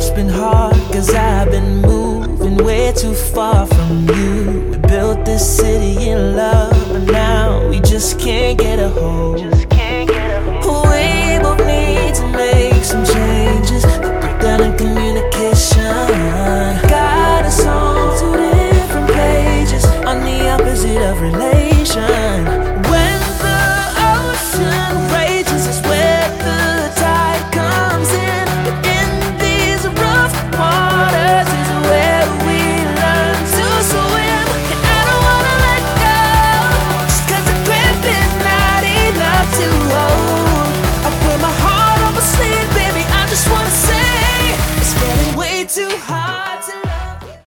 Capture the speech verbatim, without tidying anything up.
life's been hard, cause I've been moving way too far from you. We built this city in love,